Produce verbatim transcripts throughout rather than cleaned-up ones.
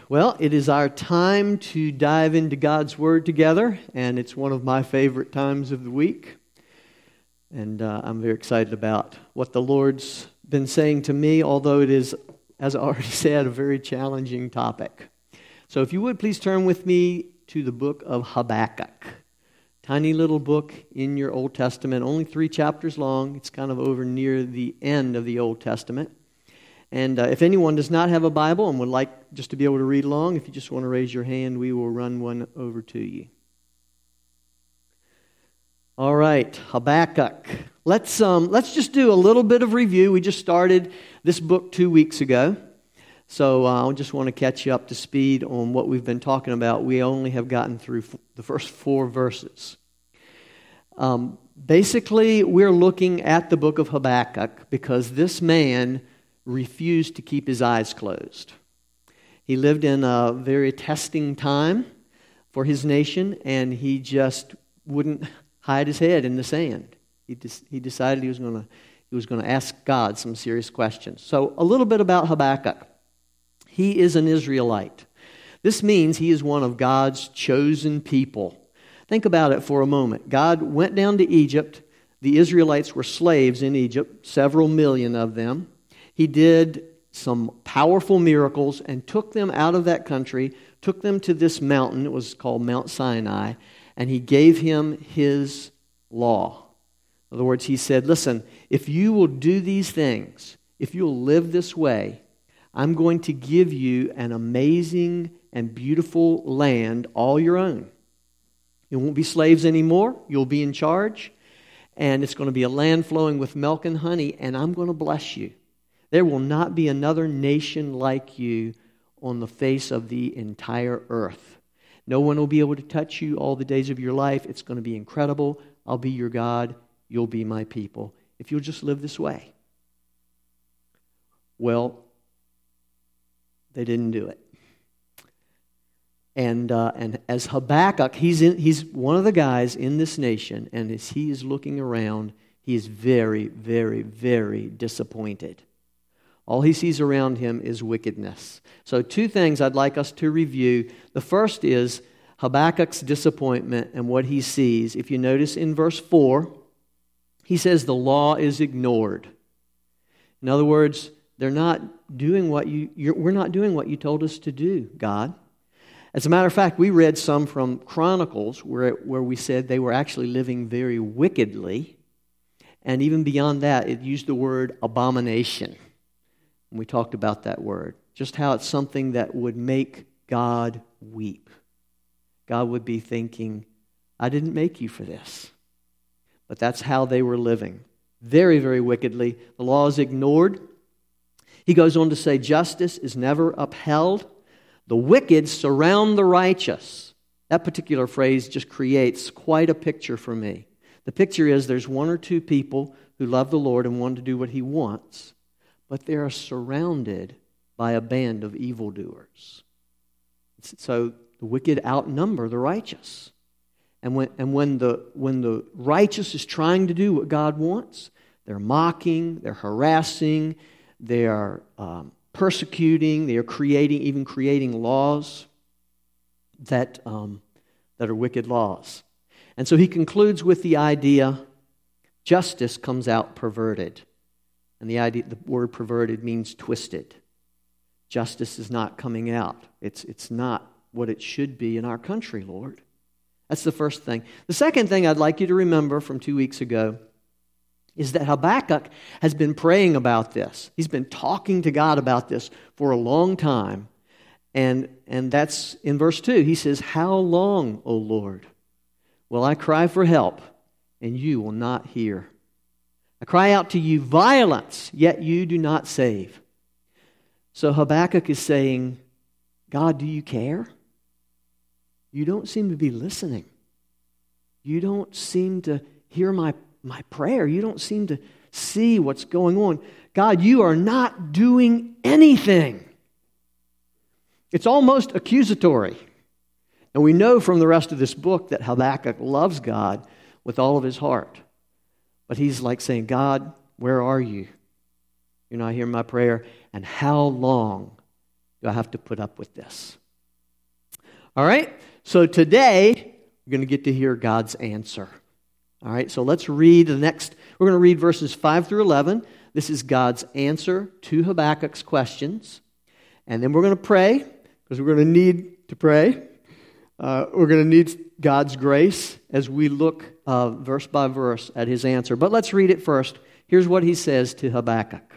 Well, it is our time to dive into God's Word together, and it's one of my favorite times of the week. And uh, I'm very excited about what the Lord's been saying to me, although it is, as I already said, a very challenging topic. So if you would, please turn with me to the book of Habakkuk. Tiny little book in your Old Testament, only three chapters long. It's kind of over near the end of the Old Testament. And uh, if anyone does not have a Bible and would like just to be able to read along, if you just want to raise your hand, we will run one over to you. All right, Habakkuk. Let's um, let's just do a little bit of review. We just started this book two weeks ago, so uh, I just want to catch you up to speed on what we've been talking about. We only have gotten through f- the first four verses. Um, basically, we're looking at the book of Habakkuk because this man refused to keep his eyes closed. He lived in a very testing time for his nation, and he just wouldn't hide his head in the sand. He just, he decided he was going to he was going to ask God some serious questions. So a little bit about Habakkuk. He is an Israelite. This means he is one of God's chosen people. Think about it for a moment. God went down to Egypt. The Israelites were slaves in Egypt, several million of them. He did some powerful miracles and took them out of that country, took them to this mountain. It was called Mount Sinai, and he gave him his law. In other words, he said, listen, if you will do these things, if you'll live this way, I'm going to give you an amazing and beautiful land all your own. You won't be slaves anymore. You'll be in charge, and it's going to be a land flowing with milk and honey, and I'm going to bless you. There will not be another nation like you on the face of the entire earth. No one will be able to touch you all the days of your life. It's going to be incredible. I'll be your God. You'll be my people. If you'll just live this way. Well, they didn't do it. And uh, and as Habakkuk, he's in, he's one of the guys in this nation, and as he is looking around, he is very, very, very disappointed. All he sees around him is wickedness. So two things I'd like us to review. The first is Habakkuk's disappointment and what he sees. If you notice in verse four, he says the law is ignored. In other words, they're not doing what you, you're, we're not doing what you told us to do, God. As a matter of fact, we read some from Chronicles where, where we said they were actually living very wickedly. And even beyond that, it used the word abomination. And we talked about that word. Just how it's something that would make God weep. God would be thinking, I didn't make you for this. But that's how they were living. Very, very wickedly. The law is ignored. He goes on to say, justice is never upheld. The wicked surround the righteous. That particular phrase just creates quite a picture for me. The picture is there's one or two people who love the Lord and want to do what He wants, but they are surrounded by a band of evildoers. So the wicked outnumber the righteous. And when and when the when the righteous is trying to do what God wants, they're mocking, they're harassing, they are um, persecuting, they are creating, even creating laws that um, that are wicked laws. And so he concludes with the idea, justice comes out perverted. And the idea, the word perverted means twisted. Justice is not coming out. It's, it's not what it should be in our country, Lord. That's the first thing. The second thing I'd like you to remember from two weeks ago is that Habakkuk has been praying about this. He's been talking to God about this for a long time. And, and that's in verse two. He says, how long, O Lord, will I cry for help, and you will not hear? I cry out to you violence, yet you do not save. So Habakkuk is saying, God, do you care? You don't seem to be listening. You don't seem to hear my, my prayer. You don't seem to see what's going on. God, you are not doing anything. It's almost accusatory. And we know from the rest of this book that Habakkuk loves God with all of his heart. But he's like saying, God, where are you? You're not hearing my prayer. And how long do I have to put up with this? All right, so today we're going to get to hear God's answer. All right, so let's read the next, we're going to read verses five through eleven. This is God's answer to Habakkuk's questions. And then we're going to pray, because we're going to need to pray. Uh, we're going to need God's grace as we look uh, verse by verse at his answer. But let's read it first. Here's what he says to Habakkuk.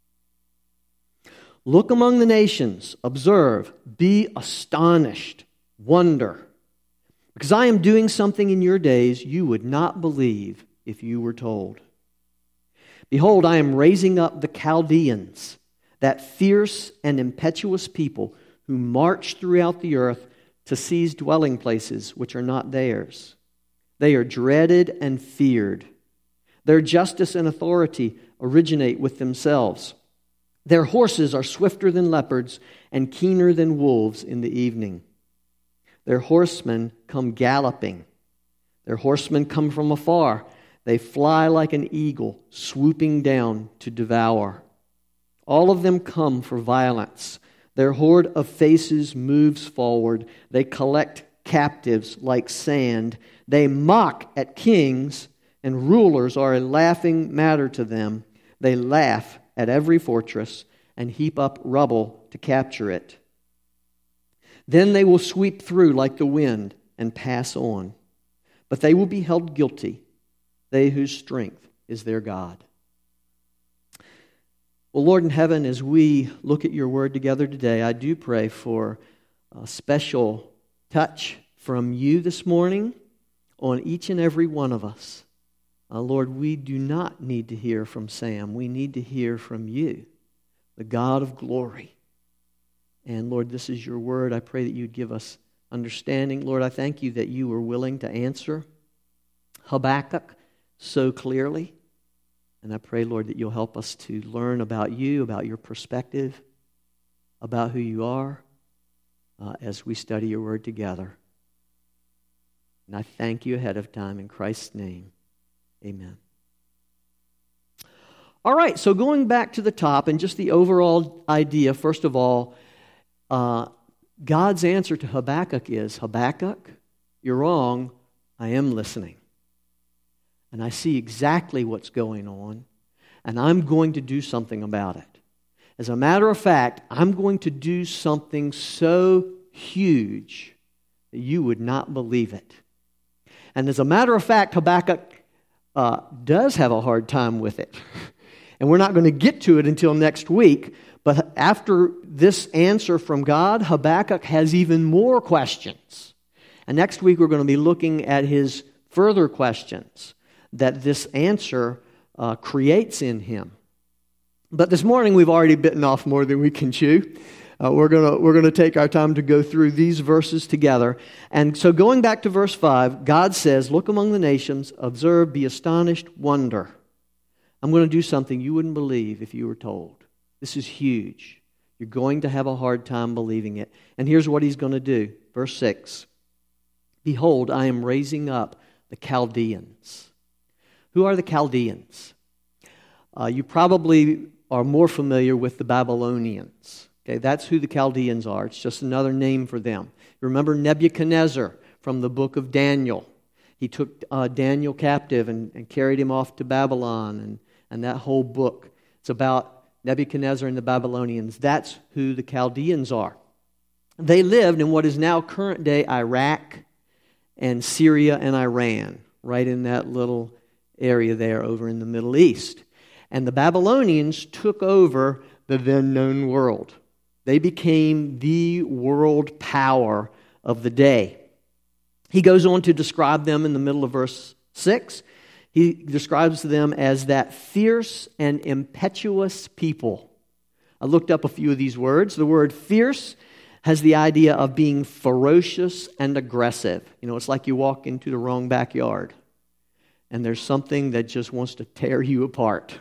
Look among the nations, observe, be astonished, wonder. Because I am doing something in your days you would not believe if you were told. Behold, I am raising up the Chaldeans, that fierce and impetuous people who march throughout the earth to seize dwelling places which are not theirs. They are dreaded and feared. Their justice and authority originate with themselves. Their horses are swifter than leopards and keener than wolves in the evening. Their horsemen come galloping. Their horsemen come from afar. They fly like an eagle, swooping down to devour. All of them come for violence. Their horde of faces moves forward. They collect captives like sand. They mock at kings, and rulers are a laughing matter to them. They laugh at every fortress and heap up rubble to capture it. Then they will sweep through like the wind and pass on. But they will be held guilty, they whose strength is their God. Well, Lord in heaven, as we look at your word together today, I do pray for a special touch from you this morning on each and every one of us. Uh, Lord, we do not need to hear from Sam. We need to hear from you, the God of glory. And Lord, this is your word. I pray that you'd give us understanding. Lord, I thank you that you were willing to answer Habakkuk so clearly. And I pray, Lord, that you'll help us to learn about you, about your perspective, about who you are, uh, as we study your word together. And I thank you ahead of time in Christ's name. Amen. All right, so going back to the top and just the overall idea, first of all, uh, God's answer to Habakkuk is, Habakkuk, you're wrong, I am listening. And I see exactly what's going on, and I'm going to do something about it. As a matter of fact, I'm going to do something so huge that you would not believe it. And as a matter of fact, Habakkuk uh, does have a hard time with it. And we're not going to get to it until next week. But after this answer from God, Habakkuk has even more questions. And next week we're going to be looking at his further questions that this answer uh, creates in him. But this morning we've already bitten off more than we can chew. Uh, we're going to we're going to take our time to go through these verses together. And so going back to verse five, God says, look among the nations, observe, be astonished, wonder. I'm going to do something you wouldn't believe if you were told. This is huge. You're going to have a hard time believing it. And here's what he's going to do. Verse six. Behold, I am raising up the Chaldeans. Who are the Chaldeans? Uh, you probably are more familiar with the Babylonians. Okay, that's who the Chaldeans are. It's just another name for them. Remember Nebuchadnezzar from the book of Daniel. He took uh, Daniel captive and, and carried him off to Babylon, and, and that whole book. It's about Nebuchadnezzar and the Babylonians. That's who the Chaldeans are. They lived in what is now current-day Iraq and Syria and Iran, right in that little area there over in the Middle East. And the Babylonians took over the then-known world. They became the world power of the day. He goes on to describe them in the middle of verse six. He describes them as that fierce and impetuous people. I looked up a few of these words. The word fierce has the idea of being ferocious and aggressive. You know, it's like you walk into the wrong backyard and there's something that just wants to tear you apart.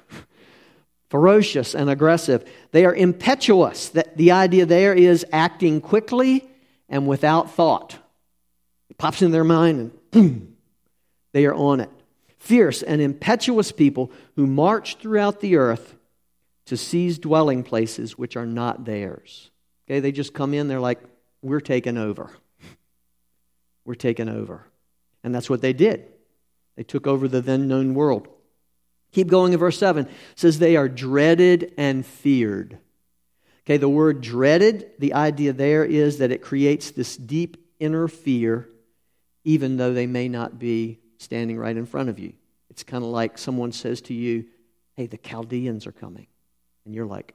Ferocious and aggressive. They are impetuous. The idea there is acting quickly and without thought. It pops in their mind and boom, they are on it. Fierce and impetuous people who march throughout the earth to seize dwelling places which are not theirs. Okay, they just come in, they're like, we're taking over. We're taking over. And that's what they did. They took over the then known world. Keep going in verse seven. It says they are dreaded and feared. Okay, the word dreaded, the idea there is that it creates this deep inner fear, even though they may not be standing right in front of you. It's kind of like someone says to you, hey, the Chaldeans are coming. And you're like,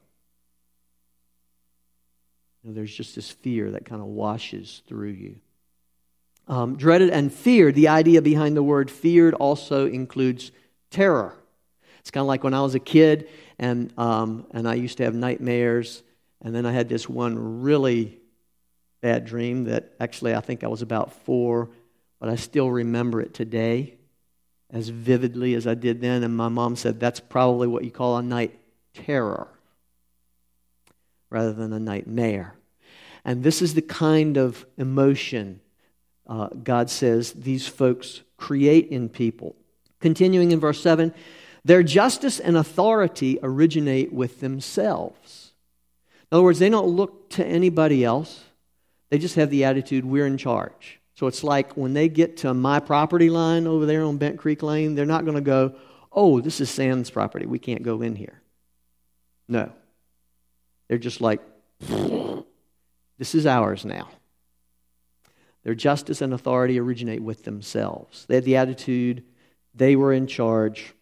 you know, there's just this fear that kind of washes through you. Um, dreaded and feared, the idea behind the word feared also includes terror. It's kind of like when I was a kid and um, and I used to have nightmares, and then I had this one really bad dream that actually I think I was about four, but I still remember it today as vividly as I did then. And my mom said that's probably what you call a night terror rather than a nightmare. And this is the kind of emotion uh, God says these folks create in people. Continuing in verse seven, their justice and authority originate with themselves. In other words, they don't look to anybody else. They just have the attitude, we're in charge. So it's like when they get to my property line over there on Bent Creek Lane, they're not going to go, oh, this is Sam's property. We can't go in here. No. They're just like, this is ours now. Their justice and authority originate with themselves. They had the attitude, they were in charge.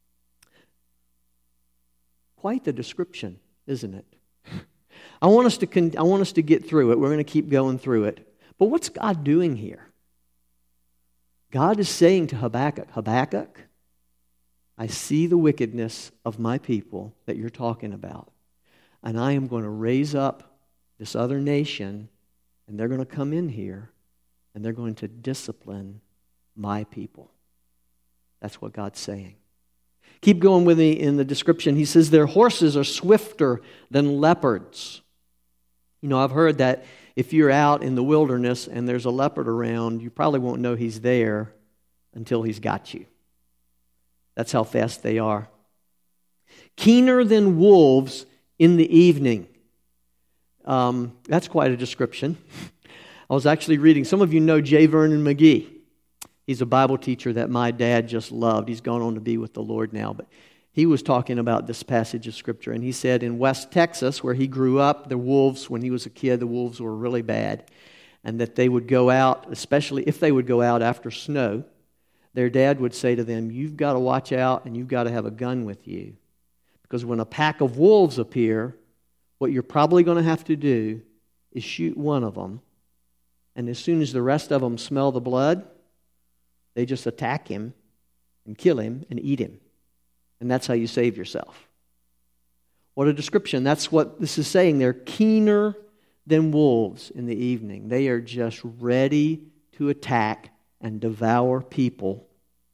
Quite the description, isn't it? I want us to con- I want us to get through it. We're going to keep going through it. But what's God doing here? God is saying to Habakkuk, Habakkuk, I see the wickedness of my people that you're talking about, and I am going to raise up this other nation, and they're going to come in here, and they're going to discipline my people. That's what God's saying. Keep going with me in the description. He says their horses are swifter than leopards. You know, I've heard that if you're out in the wilderness and there's a leopard around, you probably won't know he's there until he's got you. That's how fast they are. Keener than wolves in the evening. Um, that's quite a description. I was actually reading, some of you know J. Vernon McGee. He's a Bible teacher that my dad just loved. He's gone on to be with the Lord now. But he was talking about this passage of Scripture. And he said in West Texas, where he grew up, the wolves, when he was a kid, the wolves were really bad. And that they would go out, especially if they would go out after snow, their dad would say to them, you've got to watch out and you've got to have a gun with you. Because when a pack of wolves appear, what you're probably going to have to do is shoot one of them. And as soon as the rest of them smell the blood, they just attack him and kill him and eat him. And that's how you save yourself. What a description. That's what this is saying. They're keener than wolves in the evening. They are just ready to attack and devour people.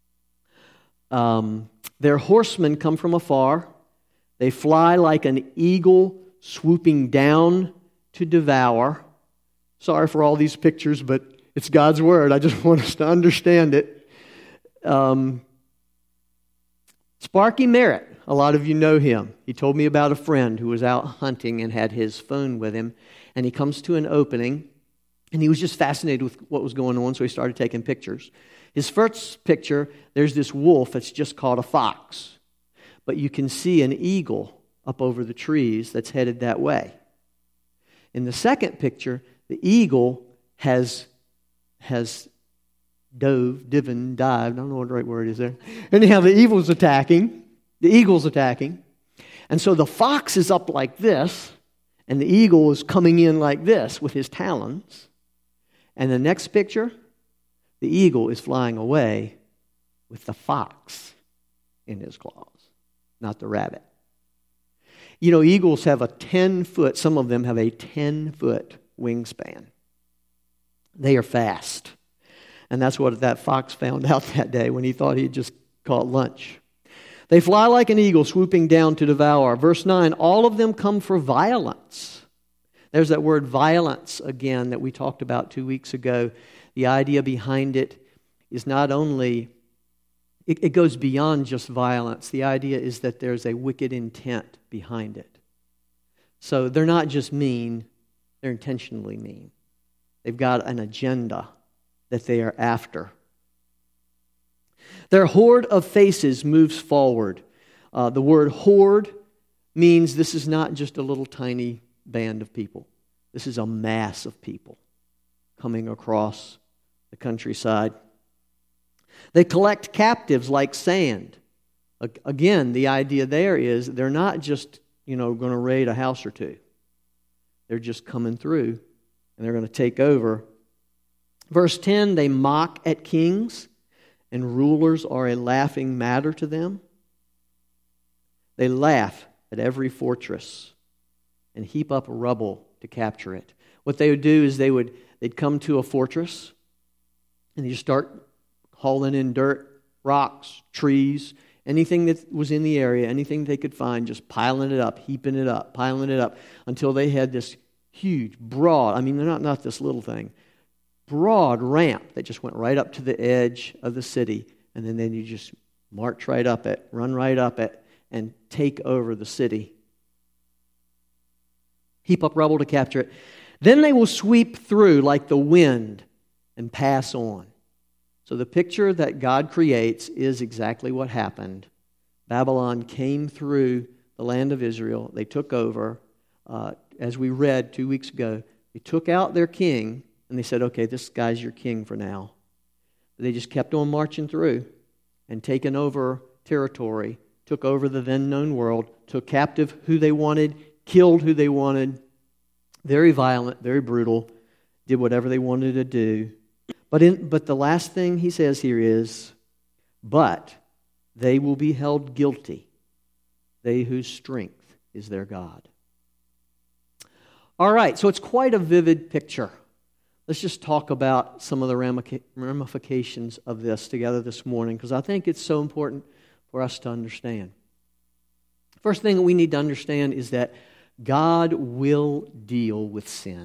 Um, their horsemen come from afar. They fly like an eagle swooping down to devour. Sorry for all these pictures, but it's God's Word. I just want us to understand it. Um, Sparky Merritt, a lot of you know him. He told me about a friend who was out hunting and had his phone with him. And he comes to an opening, and he was just fascinated with what was going on, so he started taking pictures. His first picture, there's this wolf that's just caught a fox. But you can see an eagle up over the trees that's headed that way. In the second picture, the eagle has has dove, divin, dived. I don't know what the right word is there. Anyhow, the eagle's attacking. The eagle's attacking. And so the fox is up like this, and the eagle is coming in like this with his talons. And the next picture, the eagle is flying away with the fox in his claws, not the rabbit. You know, eagles have a ten-foot, some of them have a ten-foot wingspan. They are fast. And that's what that fox found out that day when he thought he had just caught lunch. They fly like an eagle, swooping down to devour. Verse nine, all of them come for violence. There's that word violence again that we talked about two weeks ago. The idea behind it is not only, it, it goes beyond just violence. The idea is that there's a wicked intent behind it. So they're not just mean, They're intentionally mean. They've got an agenda that they are after. Their horde of faces moves forward. Uh, the word horde means this is not just a little tiny band of people. This is a mass of people coming across the countryside. They collect captives like sand. Again, the idea there is they're not just, you know, going to raid a house or two. They're just coming through and they're going to take over. Verse ten, they mock at kings, and rulers are a laughing matter to them. They laugh at every fortress and heap up rubble to capture it. What they would do is they would they'd come to a fortress and you start hauling in dirt, rocks, trees, anything that was in the area, anything they could find, just piling it up, heaping it up, piling it up, until they had this huge, broad, I mean, they're not, not this little thing, broad ramp that just went right up to the edge of the city, and then, then you just march right up it, run right up it, and take over the city. Heap up rubble to capture it. Then they will sweep through like the wind and pass on. So the picture that God creates is exactly what happened. Babylon came through the land of Israel. They took over. Uh, as we read two weeks ago, they took out their king, and they said, okay, this guy's your king for now. But they just kept on marching through and taking over territory, took over the then-known world, took captive who they wanted, killed who they wanted, very violent, very brutal, did whatever they wanted to do. But in, but the last thing he says here is, but they will be held guilty, they whose strength is their God. All right, so it's quite a vivid picture. Let's just talk about some of the ramifications of this together this morning, because I think it's so important for us to understand. First thing that we need to understand is that God will deal with sin.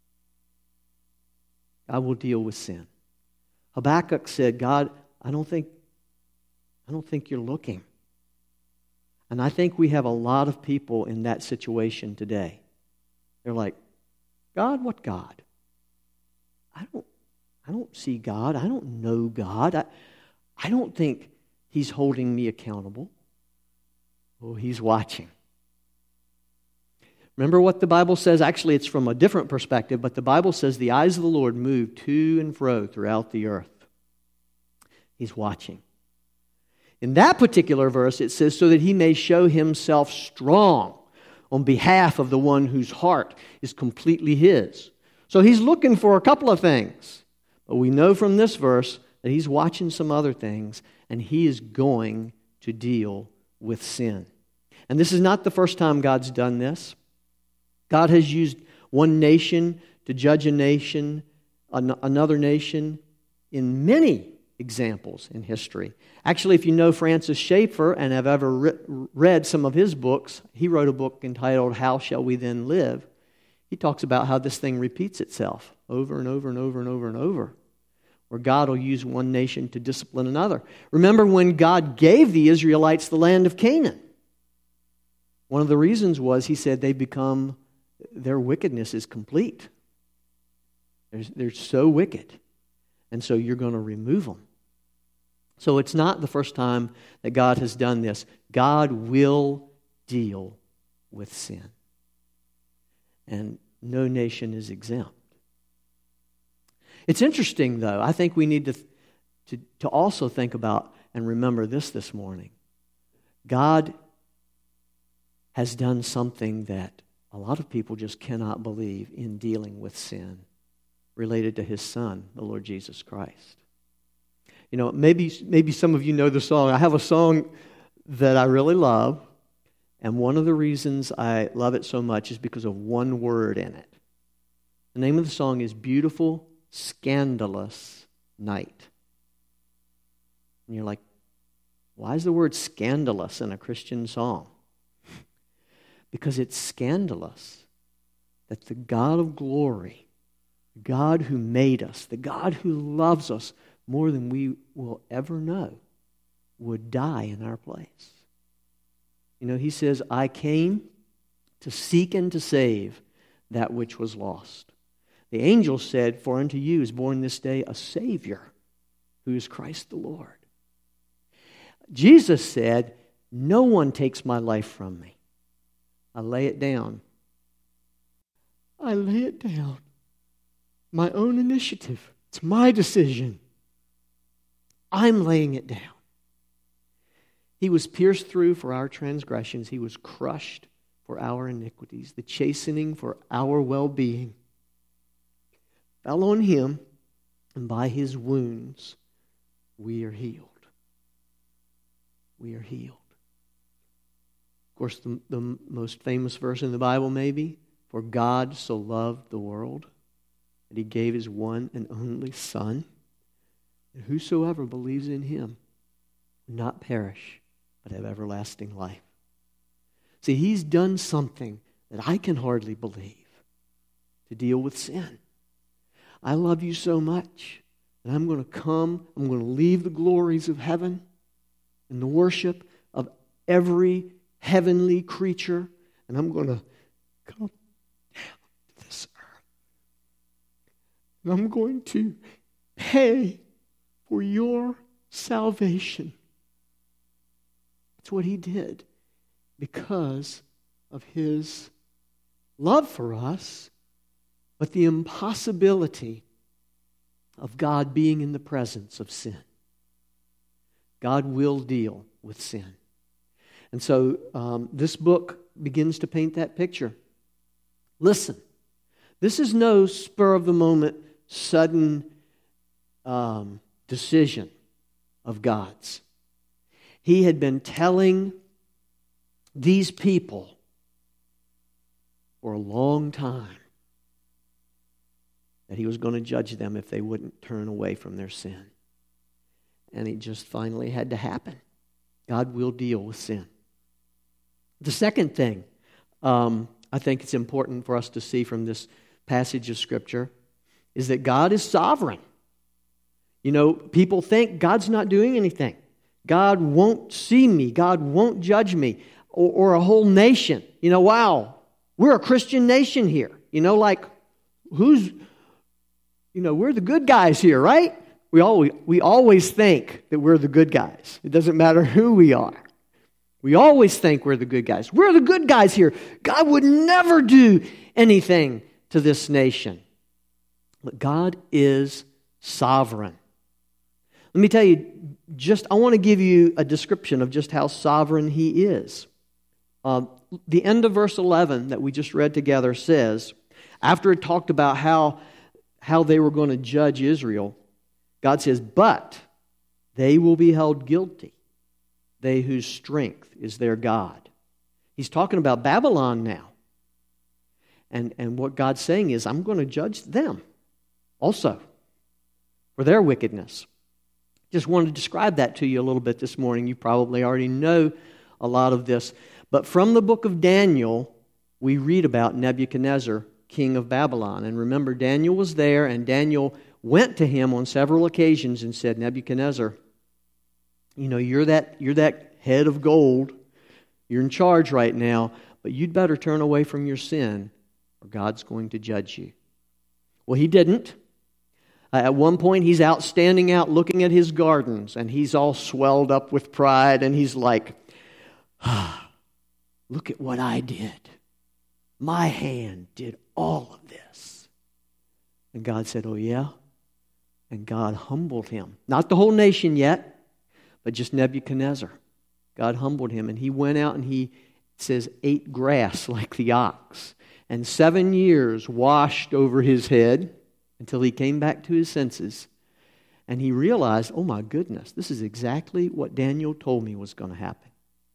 God will deal with sin. Habakkuk said, God, I don't think, I don't think you're looking. And I think we have a lot of people in that situation today. They're like, God, what God? I don't, I don't see God. I don't know God. I, I don't think He's holding me accountable. Oh, He's watching. Remember what the Bible says? Actually, it's from a different perspective, but the Bible says the eyes of the Lord move to and fro throughout the earth. He's watching. In that particular verse, it says, so that He may show Himself strong on behalf of the one whose heart is completely His. So He's looking for a couple of things. But we know from this verse that He's watching some other things, and He is going to deal with sin. And this is not the first time God's done this. God has used one nation to judge a nation, an- another nation, in many examples in history. Actually, if you know Francis Schaeffer and have ever re- read some of his books, he wrote a book entitled How Shall We Then Live? He talks about how this thing repeats itself over and over and over and over and over, where God will use one nation to discipline another. Remember when God gave the Israelites the land of Canaan? One of the reasons was He said they become their wickedness is complete. They're, they're so wicked. And so you're going to remove them. So it's not the first time that God has done this. God will deal with sin. And no nation is exempt. It's interesting, though. I think we need to, to, to also think about and remember this this morning. God has done something that a lot of people just cannot believe in dealing with sin related to His Son, the Lord Jesus Christ. You know, maybe maybe some of you know the song. I have a song that I really love, and one of the reasons I love it so much is because of one word in it. The name of the song is Beautiful, Scandalous Night. And you're like, why is the word scandalous in a Christian song? Because it's scandalous that the God of glory, the God who made us, the God who loves us more than we will ever know, would die in our place. You know, He says, I came to seek and to save that which was lost. The angel said, for unto you is born this day a Savior, who is Christ the Lord. Jesus said, no one takes my life from me. I lay it down. I lay it down. My own initiative. It's my decision. I'm laying it down. He was pierced through for our transgressions. He was crushed for our iniquities. The chastening for our well-being fell on Him, and by His wounds we are healed. We are healed. Of course, the, the most famous verse in the Bible maybe, for God so loved the world that He gave His one and only Son, and whosoever believes in Him will not perish, but have everlasting life. See, He's done something that I can hardly believe to deal with sin. I love you so much that I'm going to come, I'm going to leave the glories of heaven and the worship of every heavenly creature, and I'm going to come down to this earth. And I'm going to pay for your salvation. That's what He did because of His love for us, but the impossibility of God being in the presence of sin. God will deal with sin. And so um, this book begins to paint that picture. Listen, this is no spur-of-the-moment, sudden um, decision of God's. He had been telling these people for a long time that He was going to judge them if they wouldn't turn away from their sin. And it just finally had to happen. God will deal with sin. The second thing um, I think it's important for us to see from this passage of Scripture is that God is sovereign. You know, people think God's not doing anything. God won't see me. God won't judge me. Or, or a whole nation. You know, wow, we're a Christian nation here. You know, like, who's, you know, we're the good guys here, right? We always, we always think that we're the good guys. It doesn't matter who we are. We always think we're the good guys. We're the good guys here. God would never do anything to this nation. But God is sovereign. Let me tell you, just I want to give you a description of just how sovereign He is. Uh, the end of verse eleven that we just read together says, after it talked about how, how they were going to judge Israel, God says, but they will be held guilty, they whose strength is their God. He's talking about Babylon now. And, and what God's saying is, I'm going to judge them also for their wickedness. Just wanted to describe that to you a little bit this morning. You probably already know a lot of this. But from the book of Daniel, we read about Nebuchadnezzar, king of Babylon. And remember, Daniel was there, and Daniel went to him on several occasions and said, Nebuchadnezzar, you know, you're that, you're that head of gold. You're in charge right now, but you'd better turn away from your sin, or God's going to judge you. Well, he didn't. Uh, at one point, he's out standing out looking at his gardens, and he's all swelled up with pride, and he's like, ah, look at what I did. My hand did all of this. And God said, oh yeah? And God humbled him. Not the whole nation yet, but just Nebuchadnezzar. God humbled him, and he went out and he, it says, ate grass like the ox. And seven years washed over his head until he came back to his senses. And he realized, oh my goodness, this is exactly what Daniel told me was going to happen.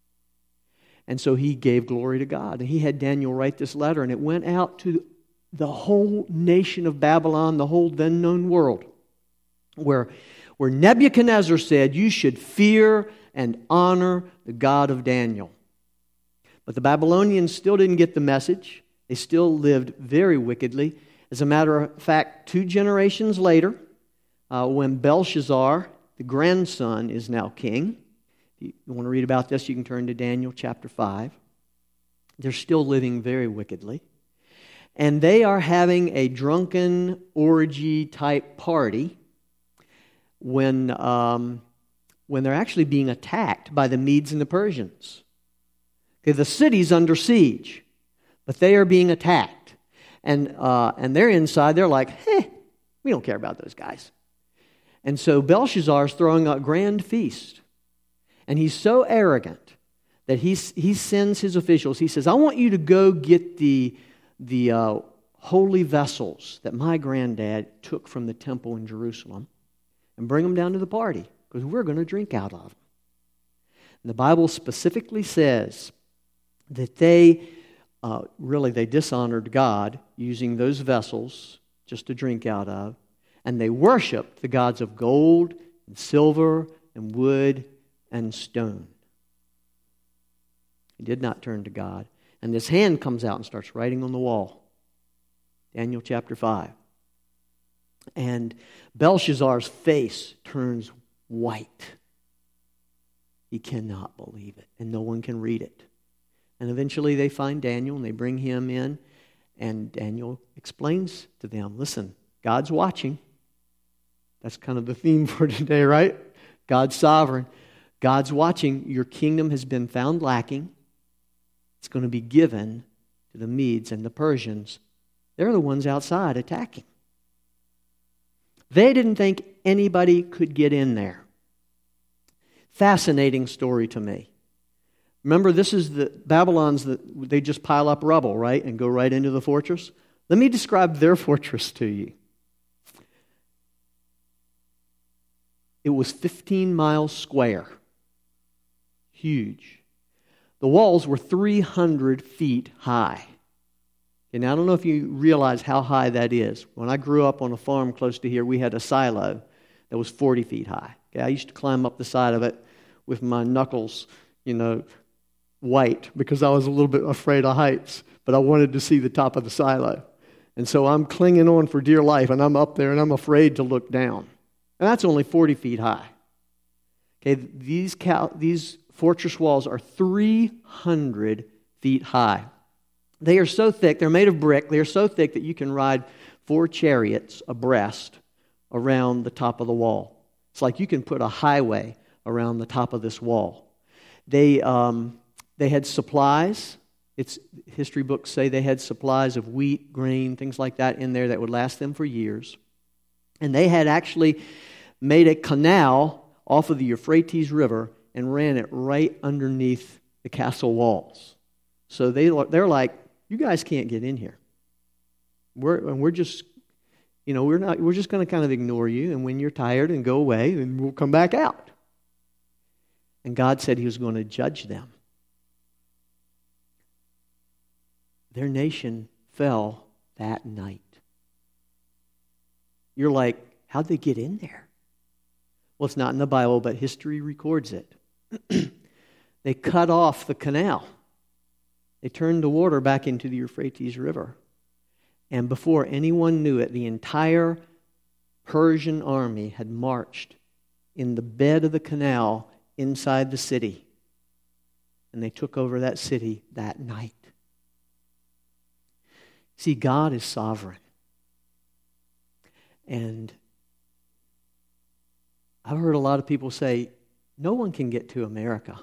And so he gave glory to God. And he had Daniel write this letter, and it went out to the whole nation of Babylon, the whole then known world, where, where Nebuchadnezzar said, you should fear and honor the God of Daniel. But the Babylonians still didn't get the message. They still lived very wickedly. As a matter of fact, two generations later, uh, when Belshazzar, the grandson, is now king, if you want to read about this, you can turn to Daniel chapter five. They're still living very wickedly. And they are having a drunken orgy type party when, um, when they're actually being attacked by the Medes and the Persians. Okay, the city's under siege, but they are being attacked. And, uh, and they're inside, they're like, hey, we don't care about those guys. And so Belshazzar is throwing a grand feast. And he's so arrogant that he, he sends his officials. He says, I want you to go get the, the uh, holy vessels that my granddad took from the temple in Jerusalem and bring them down to the party because we're going to drink out of them. And the Bible specifically says that they, uh, really, they dishonored God using those vessels just to drink out of. And they worshiped the gods of gold and silver and wood and stone. He did not turn to God. And this hand comes out and starts writing on the wall. Daniel chapter five. And Belshazzar's face turns white. He cannot believe it. And no one can read it. And eventually they find Daniel and they bring him in. And Daniel explains to them, listen, God's watching. That's kind of the theme for today, right? God's sovereign. God's watching. Your kingdom has been found lacking. It's going to be given to the Medes and the Persians. They're the ones outside attacking. They didn't think anybody could get in there. Fascinating story to me. Remember, this is the Babylon's, that they just pile up rubble, right, and go right into the fortress. Let me describe their fortress to you. It was fifteen miles square. Huge. The walls were three hundred feet high. And I don't know if you realize how high that is. When I grew up on a farm close to here, we had a silo that was forty feet high. Okay, I used to climb up the side of it with my knuckles, you know, white, because I was a little bit afraid of heights, but I wanted to see the top of the silo. And so I'm clinging on for dear life, and I'm up there, and I'm afraid to look down. And that's only forty feet high. Okay, these cal- these fortress walls are three hundred feet high. They are so thick, they're made of brick, they are so thick that you can ride four chariots abreast around the top of the wall. It's like you can put a highway around the top of this wall. They um, they had supplies. It's history books say they had supplies of wheat, grain, things like that in there that would last them for years. And they had actually made a canal off of the Euphrates River and ran it right underneath the castle walls. So they they're like, you guys can't get in here. We're and we're just, you know, we're not. We're just going to kind of ignore you, and when you're tired, and go away, and we'll come back out. And God said He was going to judge them. Their nation fell that night. You're like, how'd they get in there? Well, it's not in the Bible, but history records it. They cut off the canal. They turned the water back into the Euphrates River. And before anyone knew it, the entire Persian army had marched in the bed of the canal inside the city. And they took over that city that night. See, God is sovereign. And I've heard a lot of people say, no one can get to America.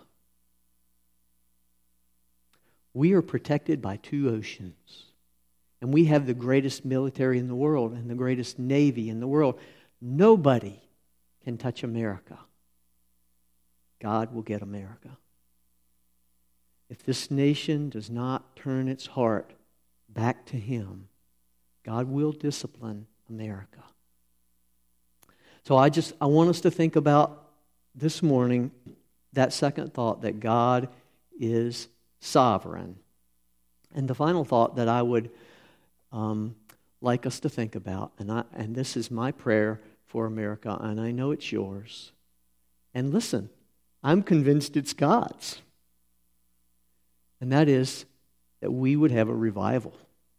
We are protected by two oceans. And we have the greatest military in the world and the greatest navy in the world. Nobody can touch America. God will get America. If this nation does not turn its heart back to Him, God will discipline America. So I just, I want us to think about this morning that second thought, that God is sovereign. And the final thought that I would um, like us to think about, and I, and this is my prayer for America, and I know it's yours. And listen, I'm convinced it's God's. And that is that we would have a revival.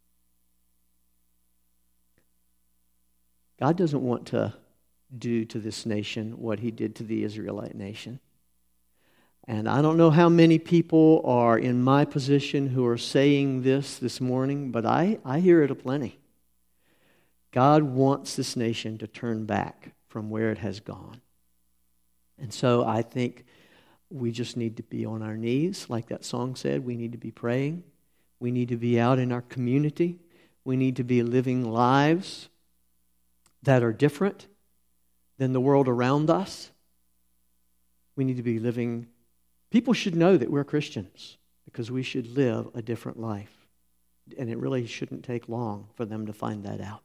God doesn't want to do to this nation what He did to the Israelite nation. And I don't know how many people are in my position who are saying this this morning, but I, I hear it aplenty. God wants this nation to turn back from where it has gone. And so I think we just need to be on our knees, like that song said. We need to be praying. We need to be out in our community. We need to be living lives that are different than the world around us. We need to be living. People should know that we're Christians because we should live a different life. And it really shouldn't take long for them to find that out.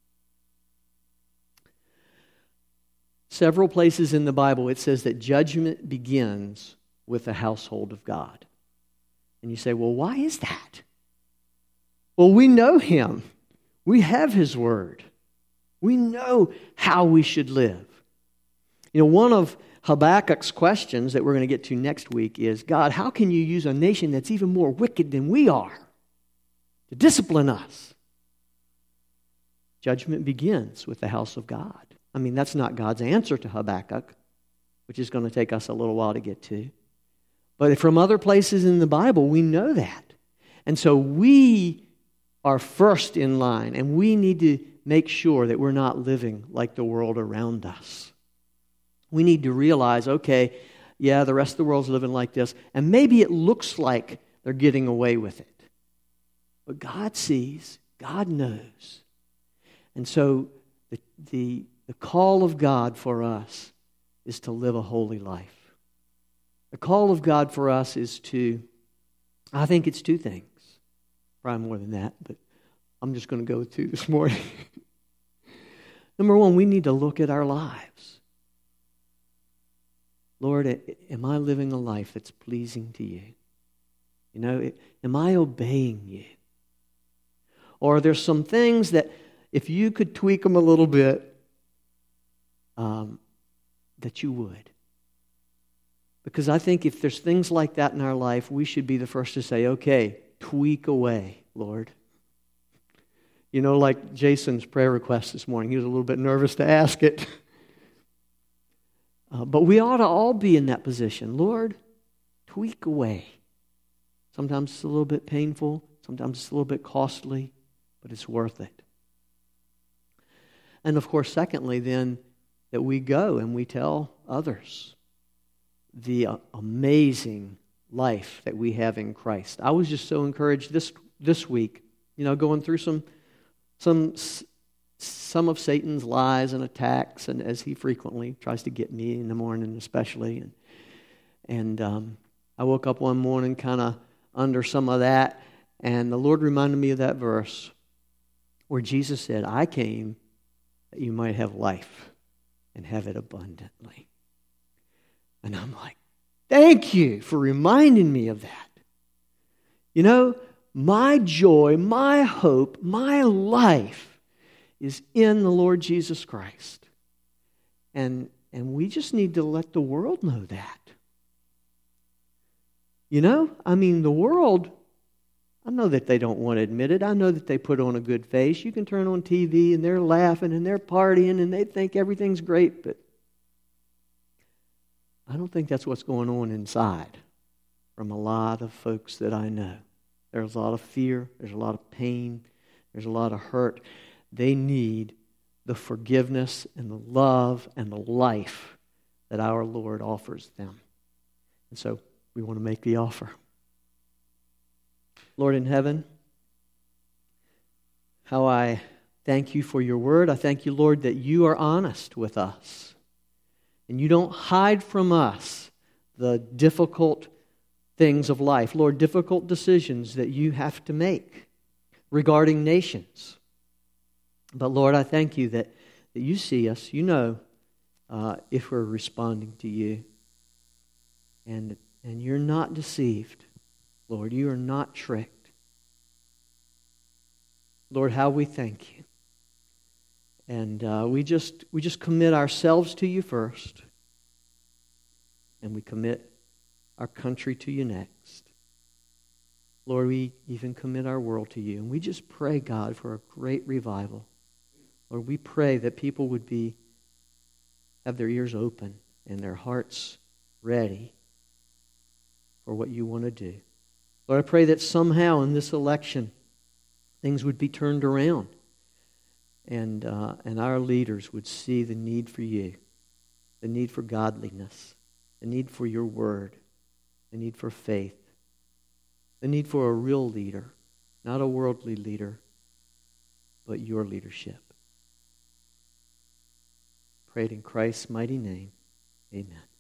Several places in the Bible it says that judgment begins with the household of God. And you say, well, why is that? Well, we know Him. We have His Word. We know how we should live. You know, one of Habakkuk's questions that we're going to get to next week is, God, how can you use a nation that's even more wicked than we are to discipline us? Judgment begins with the house of God. I mean, that's not God's answer to Habakkuk, which is going to take us a little while to get to. But from other places in the Bible, we know that. And so we are first in line, and we need to make sure that we're not living like the world around us. We need to realize, okay, yeah, the rest of the world's living like this, and maybe it looks like they're getting away with it. But God sees, God knows. And so the, the, the call of God for us is to live a holy life. The call of God for us is to, I think it's two things. Probably more than that, but I'm just going to go with two this morning. Number one, we need to look at our lives. Lord, am I living a life that's pleasing to you? You know, am I obeying you? Or are there some things that if you could tweak them a little bit, um, that you would? Because I think if there's things like that in our life, we should be the first to say, okay, tweak away, Lord. You know, like Jason's prayer request this morning. He was a little bit nervous to ask it. Uh, but we ought to all be in that position. Lord, tweak away. Sometimes it's a little bit painful. Sometimes it's a little bit costly. But it's worth it. And of course, secondly, then, that we go and we tell others the uh, amazing life that we have in Christ. I was just so encouraged this this week, you know, going through some some some of Satan's lies and attacks, and as he frequently tries to get me in the morning, especially. And and um, I woke up one morning kind of under some of that, and the Lord reminded me of that verse where Jesus said, "I came that you might have life and have it abundantly." And I'm like, thank you for reminding me of that. You know, my joy, my hope, my life is in the Lord Jesus Christ. And, and we just need to let the world know that. You know, I mean, the world, I know that they don't want to admit it. I know that they put on a good face. You can turn on T V and they're laughing and they're partying and they think everything's great, but I don't think that's what's going on inside from a lot of folks that I know. There's a lot of fear. There's a lot of pain. There's a lot of hurt. They need the forgiveness and the love and the life that our Lord offers them. And so we want to make the offer. Lord in heaven, how I thank you for your word. I thank you, Lord, that you are honest with us. And you don't hide from us the difficult things of life. Lord, difficult decisions that you have to make regarding nations. But Lord, I thank you that, that you see us. You know uh, if we're responding to you. And, and you're not deceived. Lord, you are not tricked. Lord, how we thank you. And uh, we just we just commit ourselves to you first. And we commit our country to you next. Lord, we even commit our world to you. And we just pray, God, for a great revival. Lord, we pray that people would be have their ears open and their hearts ready for what you want to do. Lord, I pray that somehow in this election, things would be turned around. And, uh, and our leaders would see the need for you, the need for godliness, the need for your word, the need for faith, the need for a real leader, not a worldly leader, but your leadership. Prayed in Christ's mighty name. Amen.